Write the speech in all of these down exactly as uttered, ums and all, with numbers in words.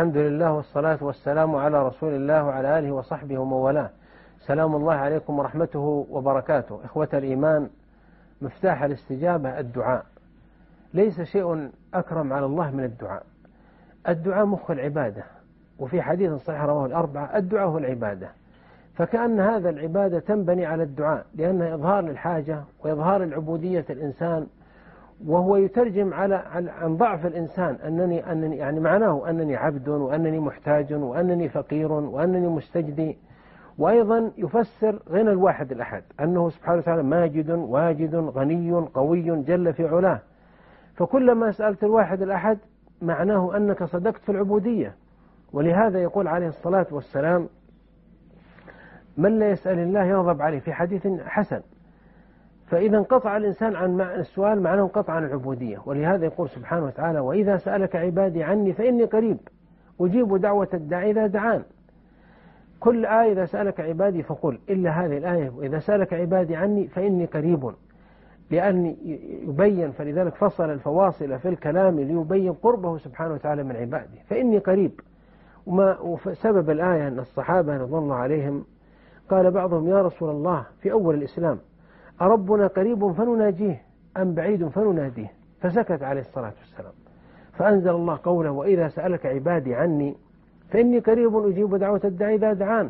الحمد لله والصلاة والسلام على رسول الله وعلى آله وصحبه ومن والاه. سلام الله عليكم ورحمته وبركاته. إخوة الإيمان، مفتاح الاستجابة الدعاء. ليس شيء أكرم على الله من الدعاء. الدعاء مخ العبادة، وفي حديث صحيح رواه الأربعة: الدعاء هو العبادة. فكأن هذا العبادة تنبني على الدعاء، لأنه إظهار للحاجة وإظهار العبودية الإنسان، وهو يترجم على عن ضعف الإنسان، أنني أنني يعني معناه أنني عبد، وأنني محتاج، وأنني فقير، وأنني مستجدي. وأيضا يفسر غنى الواحد الأحد، أنه سبحانه وتعالى ماجد واجد غني قوي جل في علاه. فكلما سألت الواحد الأحد معناه أنك صدقت في العبودية. ولهذا يقول عليه الصلاة والسلام: من لا يسأل الله يغضب عليه، في حديث حسن. فإذا انقطع الإنسان عن السؤال معناه انقطع عن العبودية. ولهذا يقول سبحانه وتعالى: وإذا سألك عبادي عني فإني قريب أجيب دعوة الداعي إذا دعان. كل آية إذا سألك عبادي فقل، إلا هذه الآية: وإذا سألك عبادي عني فإني قريب، لأن يبين، فلذلك فصل الفواصل في الكلام ليبين قربه سبحانه وتعالى من عباده. فإني قريب. وما وسبب الآية أن الصحابة رضوان الله عليهم قال بعضهم: يا رسول الله، في أول الإسلام: أربنا قريب فنناجيه أم بعيد فنناديه؟ فسكت عليه الصلاة والسلام. فأنزل الله قوله: وإذا سألك عبادي عني فإني قريب أجيب دعوة الداعي إذا دعان.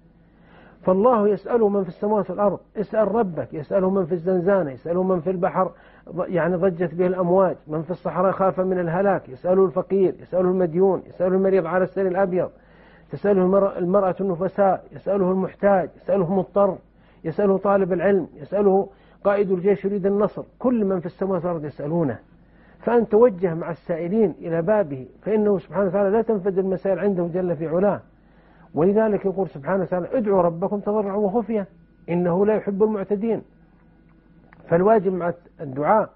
فالله يسأله من في السماوات والأرض، اسأل ربك، يسأله من في الزنزانة، يسأله من في البحر يعني ضجت به الأمواج، من في الصحراء خاف من الهلاك، يسأله الفقير، يسأله المديون، يسأله المريض على السرير الأبيض، تسأله المرأة النفساء، يسأله المحتاج، يسأله المضطر، يسأله طالب العلم، يسأله قائد الجيش يريد النصر. كل من في السماوات والأرض يسألونه. فأن توجه مع السائلين إلى بابه، فإنه سبحانه وتعالى لا تنفذ المسائل عنده جل في علاه. ولذلك يقول سبحانه وتعالى: ادعوا ربكم تضرعا وخفية إنه لا يحب المعتدين. فالواجب مع الدعاء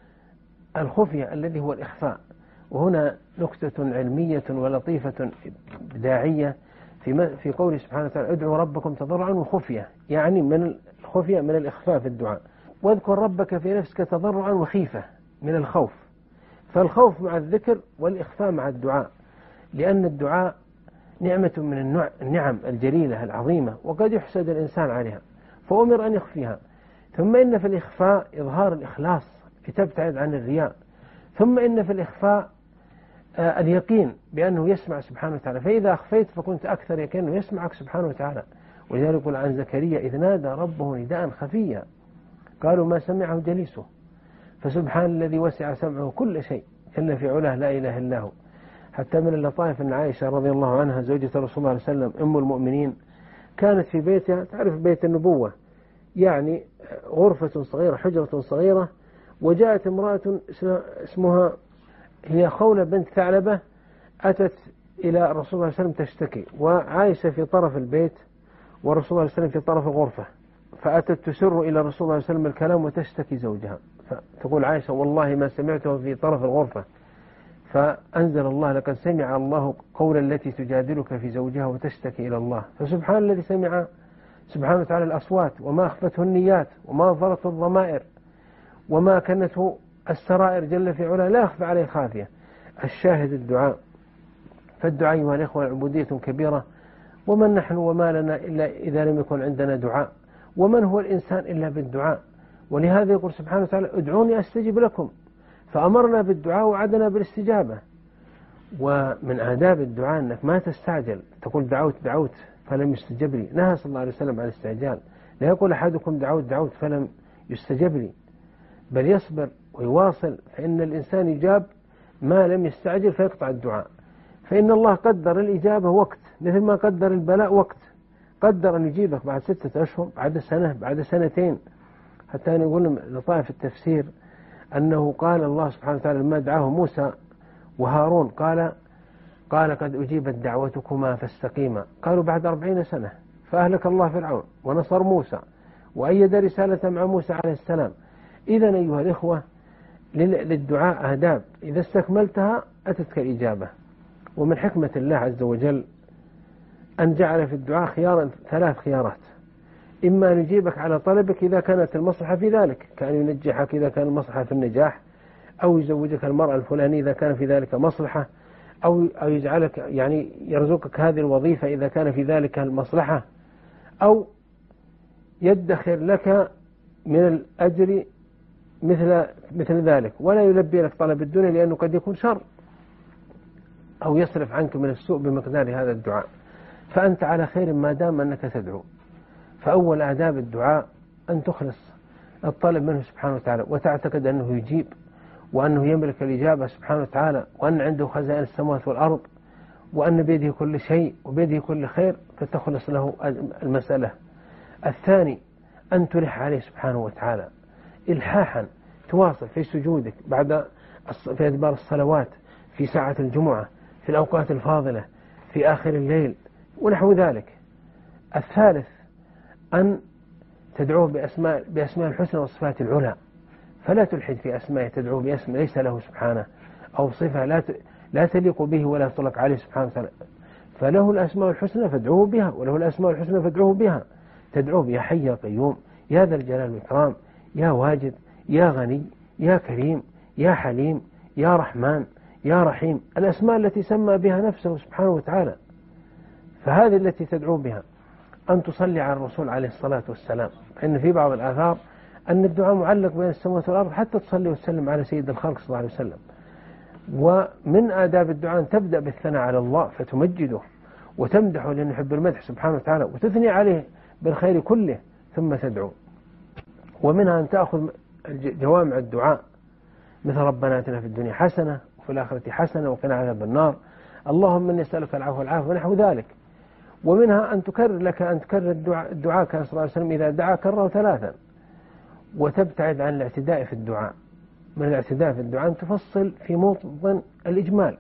الخفية الذي هو الإخفاء. وهنا نكتة علمية ولطيفة بداعية في في قوله سبحانه وتعالى: ادعوا ربكم تضرعا وخفية، يعني من الخفية من الإخفاء في الدعاء. واذكر ربك في نفسك تضرعا وخيفة، من الخوف. فالخوف مع الذكر والإخفاء مع الدعاء، لأن الدعاء نعمة من النعم الجليلة العظيمة، وقد يحسد الإنسان عليها، فأمر أن يخفيها. ثم إن في الإخفاء إظهار الإخلاص لتبتعد عن الرياء. ثم إن في الإخفاء آه اليقين بأنه يسمع سبحانه وتعالى، فإذا أخفيت فكنت أكثر يقين أنه يسمعك سبحانه وتعالى. ولذلك يقول عن زكريا: إذ نادى ربه نداء خفيا قالوا ما سمعه جليسه. فسبحان الذي وسع سمعه كل شيء جل في علاه لا إله إلا هو. حتى من اللطائف أن عائشة رضي الله عنها زوجة رسول الله صلى الله عليه وسلم أم المؤمنين كانت في بيتها، تعرف بيت النبوة، يعني غرفة صغيرة، حجرة صغيرة، وجاءت امرأة اسمها هي خولة بنت ثعلبة، أتت إلى رسول الله صلى الله عليه وسلم تشتكي، وعائشة في طرف البيت ورسول الله صلى الله عليه وسلم في طرف الغرفة. فأتت تسر إلى رسول الله صلى الله عليه وسلم الكلام وتشتكي زوجها. فتقول عائشة: والله ما سمعته في طرف الغرفة. فأنزل الله: لقد سمع الله قول التي تجادلك في زوجها وتشتكي إلى الله. فسبحان الذي سمع سبحانه وتعالى الأصوات، وما أخفته النيات، وما أظهرته الضمائر، وما كنته السرائر جل في علاه، لا يخفى عليه خافية. الشاهد الدعاء. فالدعاء أيها الإخوة عبودية كبيرة. ومن نحن وما لنا إلا إذا لم يكن عندنا دعاء؟ ومن هو الإنسان إلا بالدعاء؟ ولهذا يقول سبحانه وتعالى: ادعوني أستجب لكم. فأمرنا بالدعاء وعدنا بالاستجابة. ومن آداب الدعاء أنك ما تستعجل، تقول دعوت دعوت فلم يستجب لي. نهى صلى الله عليه وسلم عن الاستعجال. لا يقول أحدكم دعوت دعوت فلم يستجب لي، بل يصبر ويواصل، فإن الإنسان يجاب ما لم يستعجل فيقطع الدعاء. فإن الله قدر الإجابة وقت، مثل ما قدر البلاء وقت. قدر أن يجيبك بعد ستة أشهر، بعد سنة، بعد سنتين. حتى نقول لطائف التفسير أنه قال الله سبحانه وتعالى لما دعاه موسى وهارون، قال قال قد أجيبت دعوتكما فاستقيما. قالوا بعد أربعين سنة. فأهلك الله فرعون ونصر موسى وأيد رسالة مع موسى عليه السلام. إذن أيها الإخوة للدعاء آداب، إذا استكملتها أتتك الإجابة. ومن حكمة الله عز وجل أن جعل في الدعاء خيارا، ثلاث خيارات: إما أن يجيبك على طلبك إذا كانت المصلحة في ذلك، كأن ينجحك إذا كان المصلحة في النجاح، أو يزوجك المرأة الفلانية إذا كان في ذلك مصلحة، أو أو يجعلك يعني يرزقك هذه الوظيفة إذا كان في ذلك المصلحة، أو يدخر لك من الأجر مثل مثل ذلك، ولا يلبي لك طلب الدنيا لأنه قد يكون شر، أو يصرف عنك من السوء بمقدار هذا الدعاء. فأنت على خير ما دام أنك تدعو. فأول آداب الدعاء أن تخلص الطلب منه سبحانه وتعالى، وتعتقد أنه يجيب، وأنه يملك الإجابة سبحانه وتعالى، وأن عنده خزائن السماوات والأرض، وأن بيده كل شيء وبيده كل خير، فتخلص له المسألة. الثاني أن تلح عليه سبحانه وتعالى إلحاحا، تواصل في سجودك بعد في أدبار الصلوات، في ساعة الجمعة، في الأوقات الفاضلة، في آخر الليل ونحو ذلك. الثالث أن تدعوه بأسماء, بأسماء الحسنى والصفات العلى، فلا تلحد في أسماء، تدعوه باسم ليس له سبحانه، أو صفة لا لا تليق به ولا تطلق عليه سبحانه وتعالى. فله الأسماء الحسنى فادعوه بها، وله الأسماء الحسنى فادعوه بها. تدعوه بيا حي يا قيوم، يا ذا الجلال والإكرام، يا واجد، يا غني، يا كريم، يا حليم، يا رحمن، يا رحيم، الأسماء التي سمى بها نفسه سبحانه وتعالى. فهذه التي تدعو بها. أن تصلي على الرسول عليه الصلاة والسلام، فإن في بعض الآثار أن الدعاء معلق بين السماوات والأرض، حتى تصلي وتسلم على سيد الخلق صلى الله عليه وسلم. ومن آداب الدعاء أن تبدأ بالثناء على الله فتمجده وتمدحه لأنه يحب المدح سبحانه وتعالى، وتثني عليه بالخير كله ثم تدعو. ومنها أن تأخذ جوامع الدعاء، مثل ربنا آتنا في الدنيا حسنة وفي الآخرة حسنة وقنا عذاب النار، اللهم إني أسألك العفو والعافية ونحو ذلك. ومنها أن تكرر لك أن تكرر الدعاء, الدعاء كان صلى الله عليه وسلم إذا دعا كرره ثلاثا، وتبتعد عن الاعتداء في الدعاء. من الاعتداء في الدعاء أن تفصل في موطن الإجمال،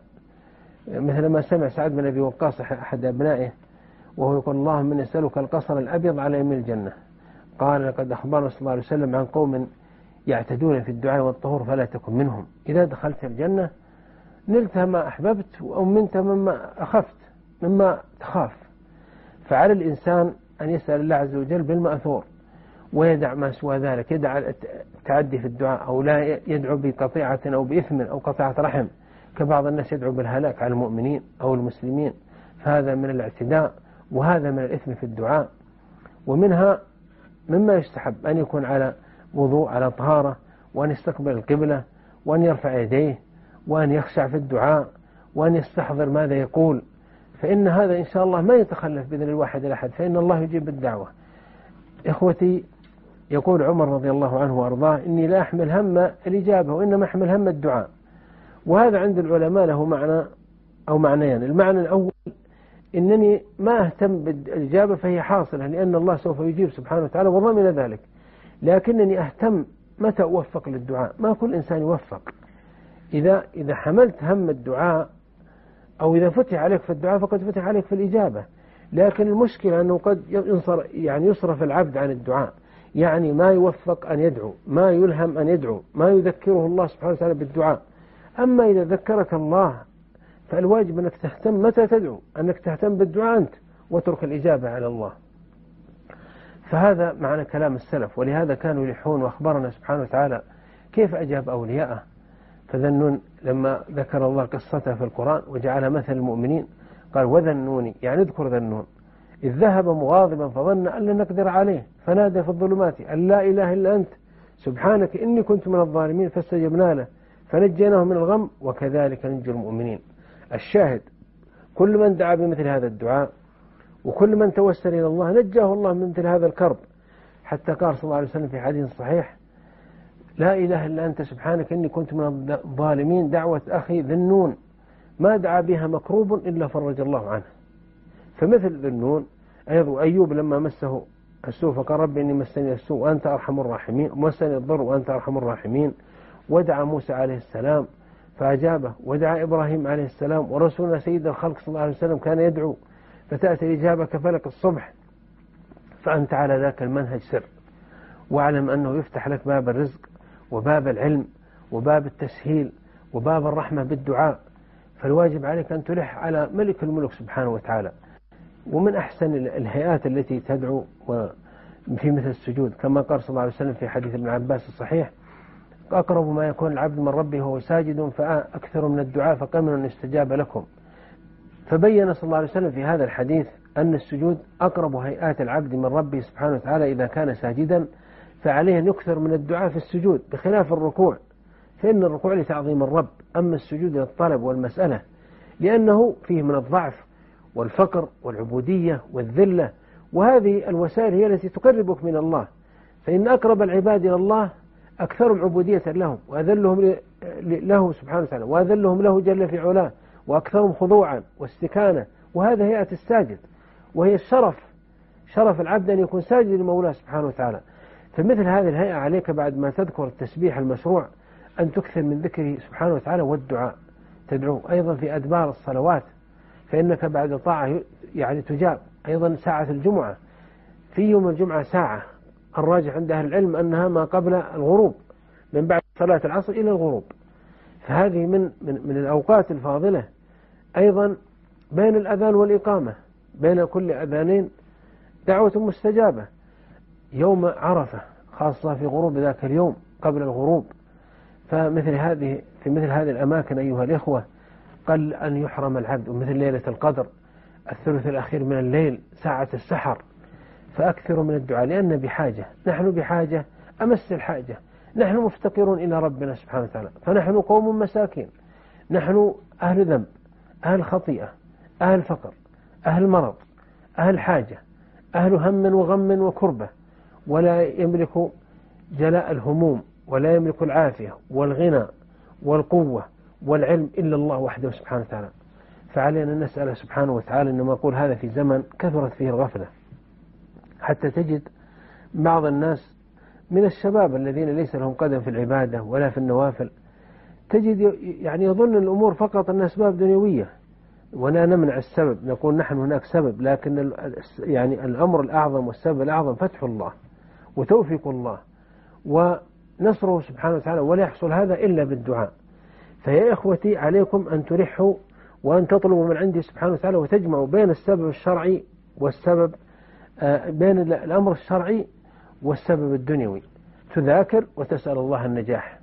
مثل ما سمع سعد بن أبي وقاص أحد أبنائه وهو يقول اللهم إني أسألك القصر الأبيض على يمين الجنة، قال لقد أخبرنا صلى الله عليه وسلم عن قوم يعتدون في الدعاء والطهور فلا تكن منهم، إذا دخلت الجنة نلت ما أحببت أو منت مما أخفت مما تخاف. فعلى الإنسان أن يسأل الله عز وجل بالمأثور، ويدع ما سوى ذلك، يدع التعدي في الدعاء، أو لا يدعو بقطيعة أو بإثم أو قطيعة رحم، كبعض الناس يدعو بالهلاك على المؤمنين أو المسلمين، فهذا من الاعتداء، وهذا من الإثم في الدعاء. ومنها مما يستحب أن يكون على وضوء، على طهارة، وأن يستقبل القبلة، وأن يرفع يديه، وأن يخشع في الدعاء، وأن يستحضر ماذا يقول، فإن هذا إن شاء الله ما يتخلف بإذن الواحد الأحد، فإن الله يجيب الدعوة. إخوتي، يقول عمر رضي الله عنه وأرضاه إني لا أحمل هم الإجابة وإنما أحمل هم الدعاء. وهذا عند العلماء له معنى أو معنيان. المعنى الأول إنني ما أهتم بالإجابة فهي حاصلة لأن الله سوف يجيب سبحانه وتعالى وضمن ذلك، لكنني أهتم متى أوفق للدعاء. ما كل إنسان يوفق. إذا إذا حملت هم الدعاء أو إذا فتح عليك في الدعاء فقد فتح عليك في الإجابة، لكن المشكلة أنه قد ينصر يعني يصرف العبد عن الدعاء، يعني ما يوفق أن يدعو، ما يلهم أن يدعو، ما يذكره الله سبحانه وتعالى بالدعاء. أما إذا ذكرك الله فالواجب أنك تهتم متى تدعو، أنك تهتم بالدعاء أنت وترك الإجابة على الله. فهذا معنى كلام السلف، ولهذا كانوا يلحون. وأخبرنا سبحانه وتعالى كيف أجاب أولياءه. فذنون لما ذكر الله قصته في القرآن وجعل مثل المؤمنين قال وذنوني، يعني اذكر ذنون إذ ذهب مغاضبا فظن أن لن نقدر عليه فنادى في الظلمات أن لا إله إلا أنت سبحانك إني كنت من الظالمين فاستجبنا له فنجيناه من الغم وكذلك ننجي المؤمنين. الشاهد كل من دعا بمثل هذا الدعاء وكل من توسل إلى الله نجاه الله من مثل هذا الكرب، حتى قال صلى الله عليه وسلم في حديث صحيح لا إله إلا أنت سبحانك إني كنت من الظالمين. دعوة أخي ذنون ما دعا بها مكروب إلا فرج الله عنه. فمثل ذنون أيضا أيوب لما مسه السوء فقال ربي إني مسني السوء وأنت أرحم الراحمين، ومسني الضر وأنت أرحم الراحمين. ودعا موسى عليه السلام فأجابه، ودعا إبراهيم عليه السلام، ورسولنا سيد الخلق صلى الله عليه وسلم كان يدعو فتأتي الإجابة كفلك الصبح. فأنت على ذاك المنهج سر، واعلم أنه يفتح لك باب الرزق وباب العلم وباب التسهيل وباب الرحمة بالدعاء. فالواجب عليك أن تلح على ملك الملك سبحانه وتعالى. ومن أحسن الهيئات التي تدعو في مثل السجود كما قال صلى الله عليه وسلم في حديث ابن عباس الصحيح أقرب ما يكون العبد من ربه وهو ساجد فأكثر من الدعاء فقمن أن يستجاب لكم. فبين صلى الله عليه وسلم في هذا الحديث أن السجود أقرب هيئات العبد من ربه سبحانه وتعالى إذا كان ساجدا، فعليه أن يكثر من الدعاء في السجود بخلاف الركوع، فإن الركوع لتعظيم الرب، أما السجود للطلب والمسألة لأنه فيه من الضعف والفقر والعبودية والذلة، وهذه الوسائل هي التي تقربك من الله، فإن أقرب العباد إلى الله أكثرهم عبودية له وأذلهم له سبحانه وتعالى وأذلهم له جل في علاه وأكثرهم خضوعا واستكانة، وهذا هيئة الساجد، وهي الشرف، شرف العبد أن يكون ساجد لمولاه سبحانه وتعالى. فمثل هذه الهيئة عليك بعد ما تذكر التسبيح المشروع أن تكثر من ذكره سبحانه وتعالى والدعاء، تدعو أيضا في أدبار الصلوات، فإنك بعد طاعة يعني تجاب. أيضا ساعة الجمعة في يوم الجمعة ساعة، الراجح عند أهل العلم أنها ما قبل الغروب، من بعد صلاة العصر إلى الغروب، فهذه من, من, من الأوقات الفاضلة. أيضا بين الأذان والإقامة، بين كل أذانين دعوة مستجابة. يوم عرفة خاصة في غروب ذاك اليوم قبل الغروب، فمثل هذه في مثل هذه الأماكن أيها الإخوة قل أن يحرم العبد، ومثل ليلة القدر الثلث الأخير من الليل ساعة السحر، فأكثروا من الدعاء لأن بحاجة، نحن بحاجة أمس الحاجة، نحن مفتقرون إلى ربنا سبحانه وتعالى، فنحن قوم مساكين، نحن أهل ذنب، أهل خطيئة، أهل فقر، أهل مرض، أهل حاجة، أهل هم وغم وكربة، ولا يملك جلاء الهموم ولا يملك العافية والغنى والقوة والعلم إلا الله وحده سبحانه وتعالى. فعلينا أن نسأل سبحانه وتعالى، إنما أقول هذا في زمن كثرت فيه الغفلة، حتى تجد بعض الناس من الشباب الذين ليس لهم قدم في العبادة ولا في النوافل، تجد يعني يظن الأمور فقط أنها أسباب دنيوية، ولا نمنع السبب، نقول نحن هناك سبب، لكن يعني الأمر الأعظم والسبب الأعظم فتح الله وتوفيق الله ونصره سبحانه وتعالى، ولا يحصل هذا إلا بالدعاء. فيا إخوتي عليكم أن تلحوا وأن تطلبوا من عندي سبحانه وتعالى، وتجمعوا بين السبب الشرعي والسبب بين الأمر الشرعي والسبب الدنيوي، تذاكر وتسأل الله النجاح،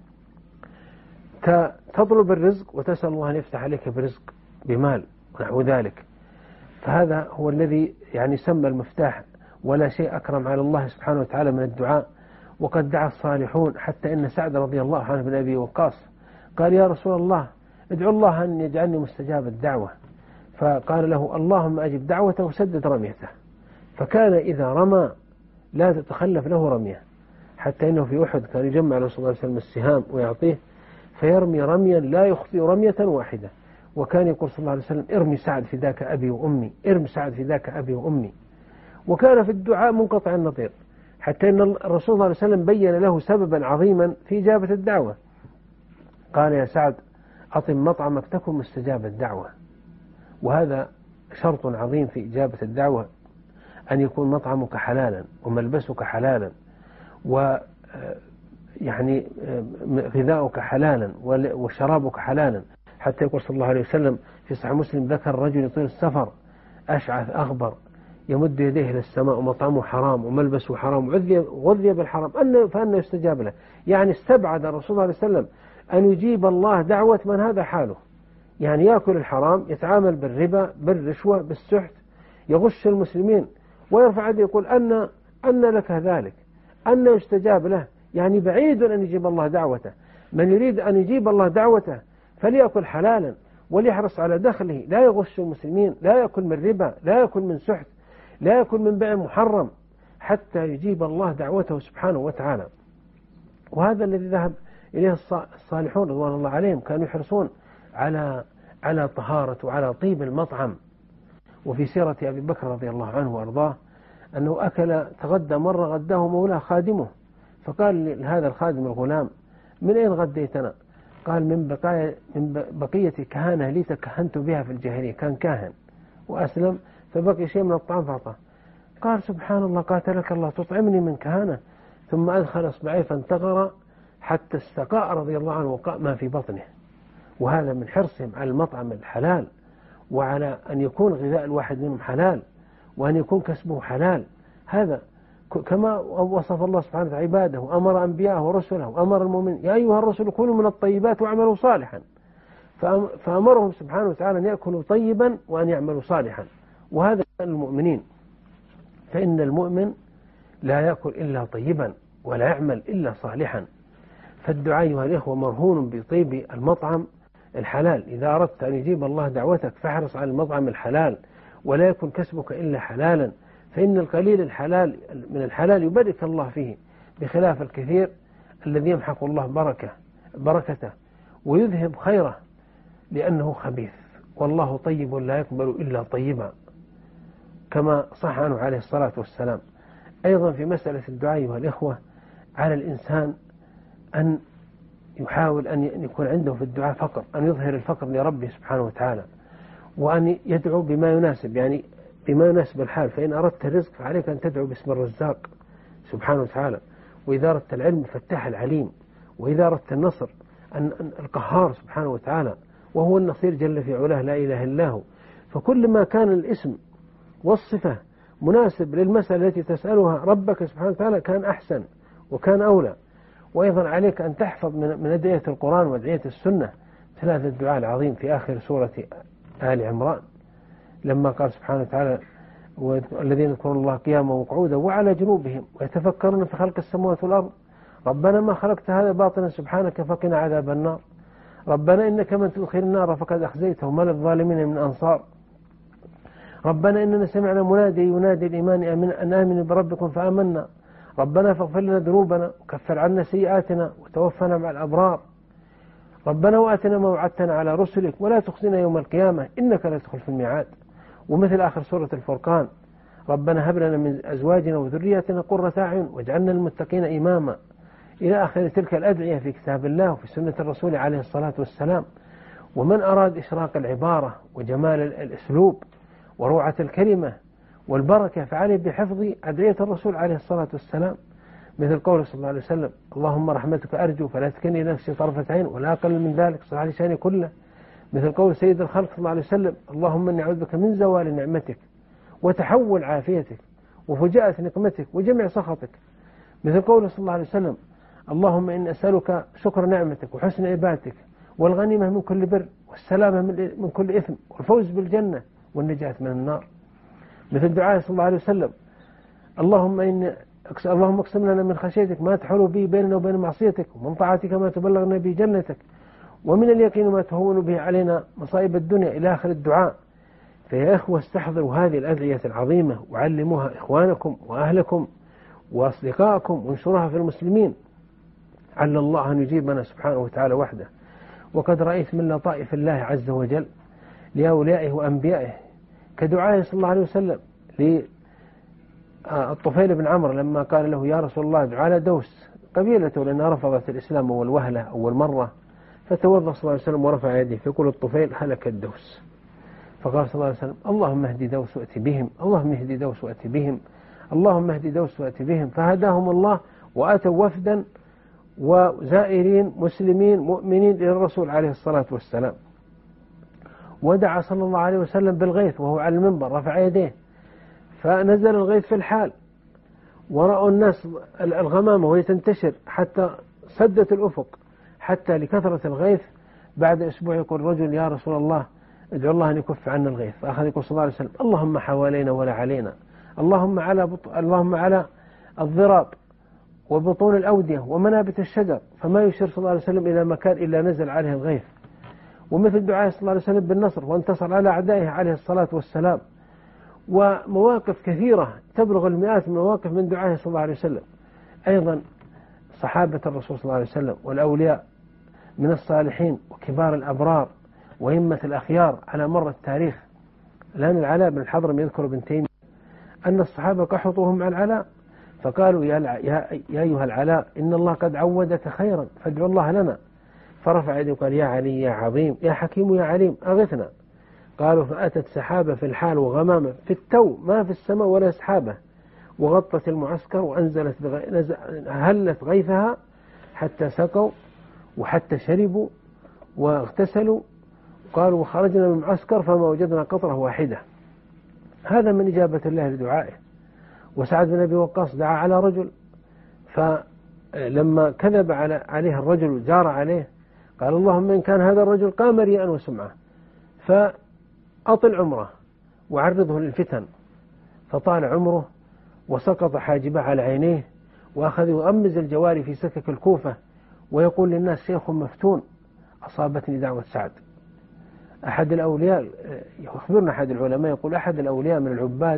تطلب الرزق وتسأل الله أن يفتح عليك برزق بمال ونحو ذلك. فهذا هو الذي يعني سمى المفتاح، ولا شيء أكرم على الله سبحانه وتعالى من الدعاء. وقد دعا الصالحون، حتى إن سعد رضي الله عنه بن أبي وقاص قال يا رسول الله ادعو الله أن يجعلني مستجاب الدعوة، فقال له اللهم أجب دعوته وسدد رميته، فكان إذا رمى لا تتخلف له رمية، حتى إنه في أحد كان يجمع له صلى الله عليه وسلم السهام ويعطيه فيرمي رميا لا يخطئ رمية واحدة، وكان يقول صلى الله عليه وسلم ارمي سعد في ذاك أبي وأمي، ارمي سعد في ذاك أبي وأمي. وكان في الدعاء منقطع النظير، حتى أن الرسول صلى الله عليه وسلم بين له سببا عظيما في إجابة الدعوة، قال يا سعد أطم مطعمك تكن مستجاب الدعوة. وهذا شرط عظيم في إجابة الدعوة، أن يكون مطعمك حلالا وملبسك حلالا ويعني غذاؤك حلالا وشرابك حلالا، حتى يقول صلى الله عليه وسلم في صحيح مسلم ذكر رجل يطيل السفر أشعث أغبر يمد يديه إلى السماء ومطعمه حرام وملبسه حرام وغذي بالحرام أن فأنه يستجاب له. يعني استبعد الرسول صلى الله عليه وسلم أن يجيب الله دعوة من هذا حاله، يعني يأكل الحرام، يتعامل بالربا بالرشوة بالسحت، يغش المسلمين ويرفع يده يقول أن أن لك ذلك، أن يستجاب له، يعني بعيد أن يجيب الله دعوته. من يريد أن يجيب الله دعوته فليأكل حلالا وليحرص على دخله، لا يغش المسلمين، لا يأكل من ربا، لا يأكل من سحت، لا يأكل من بيع محرم، حتى يجيب الله دعوته سبحانه وتعالى. وهذا الذي ذهب إليه الصالحون رضوان الله عليهم، كانوا يحرصون على على طهارة وعلى طيب المطعم. وفي سيرة أبي بكر رضي الله عنه وأرضاه أنه أكل تغدى مرة غداه مولاه خادمه، فقال لهذا الخادم الغلام من أين غديتنا؟ قال من بقايا من بقية كهانة لي تكهنت بها في الجاهلية، كان كاهن وأسلم فبقي شيء من الطعام فأعطاه. قال سبحان الله قاتلك الله تطعمني من كهانة؟ ثم أدخل إصبعيه فانتغر حتى استقاء رضي الله عنه وقاء ما في بطنه. وهذا من حرصهم على المطعم الحلال، وعلى أن يكون غذاء الواحد منهم حلال، وأن يكون كسبه حلال. هذا كما وصف الله سبحانه وتعالى عباده وأمر أنبياءه ورسله وأمر المؤمنين يا أيها الرسل كلوا من الطيبات واعملوا صالحا، فأمرهم سبحانه وتعالى أن يأكلوا طيبا وأن يعملوا صالحا، وهذا المؤمنين، فإن المؤمن لا يأكل إلا طيبا ولا يعمل إلا صالحا. فالدعاء أيها الإخوة مرهون بطيب المطعم الحلال. إذا أردت أن يجيب الله دعوتك فاحرص على المطعم الحلال ولا يكن كسبك إلا حلالا، فإن القليل الحلال من الحلال يبارك الله فيه، بخلاف الكثير الذي يمحق الله بركة بركته ويذهب خيره لأنه خبيث. والله طيب لا يقبل إلا طيبا، كما صح عنه عليه الصلاة والسلام. أيضا في مسألة الدعاء أيها الإخوة على الإنسان أن يحاول أن يكون عنده في الدعاء فقر، أن يظهر الفقر لربه سبحانه وتعالى، وأن يدعو بما يناسب، يعني بما يناسب الحال. فإن أردت الرزق فعليك أن تدعو باسم الرزاق سبحانه وتعالى، وإذا أردت العلم فتح العليم، وإذا أردت النصر أن القهار سبحانه وتعالى، وهو النصير جل في علاه لا إله إلا هو. فكل ما كان الاسم والصفة مناسب للمسألة التي تسألها ربك سبحانه وتعالى كان أحسن وكان أولى. وأيضا عليك أن تحفظ من أدعية القرآن وأدعية السنة مثل هذا الدعاء العظيم في آخر سورة آل عمران، لما قال سبحانه وتعالى والذين يذكرون الله قياما وقعودا وعلى جنوبهم ويتفكرون في خلق السماوات والأرض ربنا ما خلقت هذا باطلا سبحانك فقنا عذاب النار ربنا إنك من تدخل النار فقد أخزيته وما للظالمين من أنصار ربنا إننا سمعنا منادي ينادي الإيمان أن آمنوا بربكم فآمنا ربنا فاغفر لنا ذنوبنا وكفر عنا سيئاتنا وتوفنا مع الأبرار ربنا وآتنا ما وعدتنا على رسلك ولا تخزنا يوم القيامة إنك لا تخلف الميعاد. ومثل آخر سورة الفرقان ربنا هب لنا من أزواجنا وذرياتنا قرة أعين واجعلنا للمتقين إماما، إلى آخر تلك الأدعية في كتاب الله وفي سنة الرسول عليه الصلاة والسلام. ومن أراد إشراق العبارة وجمال الأسلوب وروعة الكلمة والبركة فعليه بحفظ أدعية الرسول عليه الصلاة والسلام، مثل قوله صلى الله عليه وسلم اللهم رحمتك أرجو فلا تكلني نفسي طرفة عين ولا أقل من ذلك صلح لساني كله، مثل قول سيد الخلق صلى الله عليه وسلم اللهم إني أعوذ بك من زوال نعمتك وتحول عافيتك وفجاءة نقمتك وجمع سخطك، مثل قوله صلى الله عليه وسلم اللهم إني أسألك شكر نعمتك وحسن عبادتك والغنيمة من كل بر والسلامة من كل إثم والفوز بالجنة والنجاة من النار، مثل دعاء صلى الله عليه وسلم اللهم إن اللهم اقسم لنا من خشيتك ما تحول به بيننا وبين معصيتك ومن طاعتك ما تبلغنا به جنتك ومن اليقين ما تهون به علينا مصائب الدنيا إلى آخر الدعاء. فيا إخوة استحضروا هذه الأدعية العظيمة وعلموها إخوانكم وأهلكم وأصدقائكم وانشروها في المسلمين عل الله أن يجيبنا سبحانه وتعالى وحده. وقد رأيت من لطائف الله عز وجل لأوليائه وأنبيائه كدعائه صلى الله عليه وسلم للطفيل بن عمرو لما قال له يا رسول الله ادعو على دوس قبيلته لأنها رفضت الإسلام أول وهلة أول مرة، فتوضأ صلى الله عليه وسلم ورفع يده فيقول الطفيل هلك الدوس، فقال صلى الله عليه وسلم اللهم اهدي دوس وأتي بهم اللهم اهدي دوس وأتي بهم اللهم اهدي دوس وأتي بهم، فهداهم الله وأتوا وفدا وزائرين مسلمين مؤمنين إلى الرسول عليه الصلاة والسلام. ودعا صلى الله عليه وسلم بالغيث وهو على المنبر رفع يديه فنزل الغيث في الحال، ورأوا الناس الغمامة وهي تنتشر حتى سدت الأفق، حتى لكثرة الغيث بعد أسبوع يقول رجل يا رسول الله ادعو الله أن يكف عنا الغيث، فأخذ يقول صلى الله عليه وسلم اللهم حوالينا ولا علينا اللهم على بط... اللهم على الضراب وبطون الأودية ومنابت الشجر، فما يشير صلى الله عليه وسلم إلى مكان إلا نزل عليه الغيث. ومثل دعاء صلى الله عليه وسلم بالنصر وانتصر على أعدائه عليه الصلاة والسلام، ومواقف كثيرة تبلغ المئات من مواقف من دعائه صلى الله عليه وسلم. أيضا صحابة الرسول صلى الله عليه وسلم والأولياء من الصالحين وكبار الأبرار وهمة الأخيار على مر التاريخ، لأن العلاء بن الحضرم يذكر ابن تيمية أن الصحابة قحطوهم مع العلاء فقالوا يا, يا, يا أيها العلاء إن الله قد عودك خيرا فادعو الله لنا، فرفع يده وقال يا علي يا عظيم يا حكيم يا عليم أغثنا. قالوا فأتت سحابة في الحال وغمامة في التو ما في السماء ولا سحابة وغطت المعسكر وأنزلت بغي... هلت غيثها حتى سقوا وحتى شربوا واغتسلوا، قالوا وخرجنا من المعسكر فما وجدنا قطرة واحدة. هذا من إجابة الله لدعائه. وسعد بن أبي وقاص دعا على رجل، فلما كذب عليه الرجل وجار عليه قال اللهم إن كان هذا الرجل قام رياء وسمعة فأطل عمره وعرضه للفتن، فطال عمره وسقط حاجبه على عينيه، وأخذ يؤمز الجواري في سكك الكوفة ويقول للناس شيخ مفتون أصابتني دعوة سعد. أحد الأولياء يخبرنا أحد العلماء يقول أحد الأولياء من العباد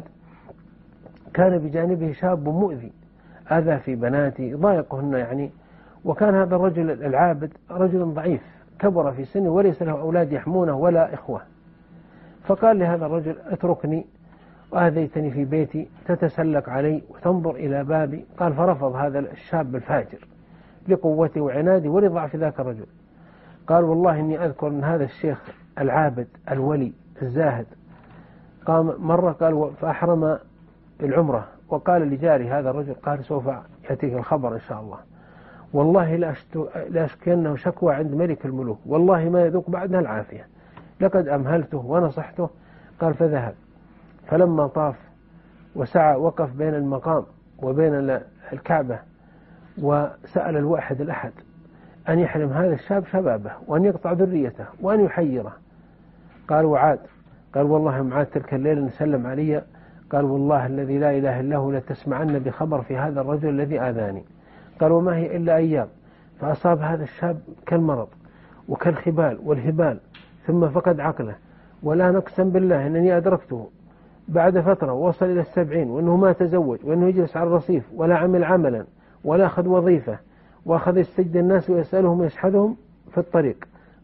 كان بجانبه شاب مؤذي أذى في بناته ضايقهن يعني، وكان هذا الرجل العابد رجل ضعيف كبر في سنه وليس له أولاد يحمونه ولا إخوة، فقال لهذا الرجل اتركني وآذيتني في بيتي تتسلق علي وتنظر إلى بابي. قال فرفض هذا الشاب الفاجر لقوته وعناده ولضعف ذاك الرجل. قال والله إني أذكر أن هذا الشيخ العابد الولي الزاهد قام مرة قال فأحرم العمرة وقال لجاري هذا الرجل قال سوف يأتيك الخبر إن شاء الله، والله لأشكينه شكوى عند ملك الملوك، والله ما يذوق بعدها العافية، لقد أمهلته ونصحته. قال فذهب، فلما طاف وسعى وقف بين المقام وبين الكعبة وسأل الواحد الأحد أن يحرم هذا الشاب شبابه وأن يقطع ذريته وأن يحيره. قال وعاد، قال والله معاد تلك الليلة نسلم علي، قال والله الذي لا إله إلا هو لتسمعن بخبر في هذا الرجل الذي آذاني. قال وما هي إلا أيام، فأصاب هذا الشاب كالمرض وكالخبال والهبال ثم فقد عقله، ولا نقسم بالله أنني أدركته بعد فترة وصل إلى السبعين وأنه ما تزوج وأنه يجلس على الرصيف ولا عمل عملا ولا أخذ وظيفة، وأخذ يستجد الناس ويسألهم ويشحذهم في الطريق،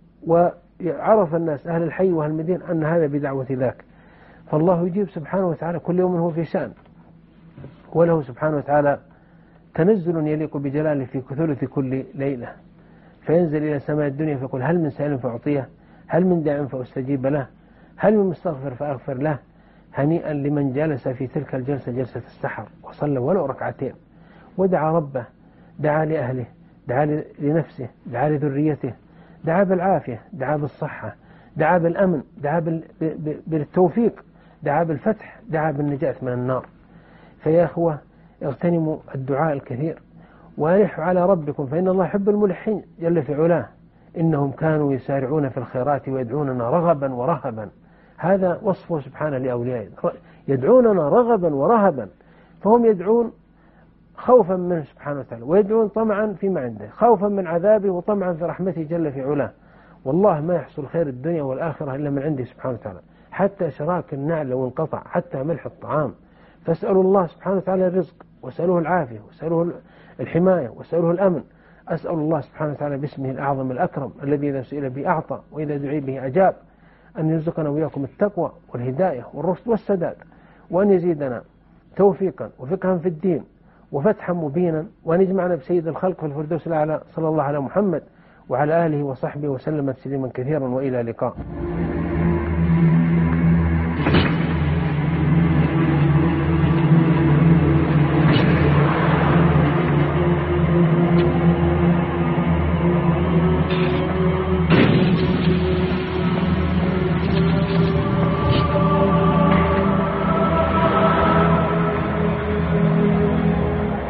وعرف الناس أهل الحي وأهل المدينة أن هذا بدعوة ذاك. فالله يجيب سبحانه وتعالى كل يوم هو في شأن، وله سبحانه وتعالى تنزل يليق بجلاله في ثلث كل ليلة، فينزل إلى سماء الدنيا فيقول هل من سائل فأعطيه، هل من داع فأستجيب له، هل من مستغفر فأغفر له. هنيئا لمن جلس في تلك الجلسة جلسة السحر وصلى ولو ركعتين ودعا ربه، دعا لأهله، دعا لنفسه، دعا لذريته، دعا بالعافية، دعا بالصحة، دعا بالأمن، دعا بالتوفيق، دعا بالفتح، دعا بالنجاة من النار. فيا أخوة اغتنموا الدعاء الكثير وألحوا على ربكم فإن الله يحب الملحين جل في علاه، إنهم كانوا يسارعون في الخيرات ويدعوننا رغبا ورهبا. هذا وصفه سبحانه لأوليائه، يدعوننا رغبا ورهبا، فهم يدعون خوفا منه سبحانه وتعالى ويدعون طمعا فيما عنده، خوفا من عذابه وطمعا في رحمته جل في علاه. والله ما يحصل خير الدنيا والآخرة إلا من عنده سبحانه وتعالى، حتى شراك النعل لو انقطع، حتى ملح الطعام. فاسألوا الله سبحانه وتعالى الرزق، واسألوه العافية، واسألوه الحماية، واسألوه الأمن. أسأل الله سبحانه وتعالى باسمه الأعظم الأكرم الذي إذا سئل به أعطى وإذا دعي به أجاب، أن يرزقنا وإياكم التقوى والهداية والرشد والسداد، وأن يزيدنا توفيقا وفقها في الدين وفتحا مبينا، وأن يجمعنا بسيد الخلق في الفردوس الأعلى، صلى الله على محمد وعلى آله وصحبه وسلم تسليما كثيرا، وإلى لقاء.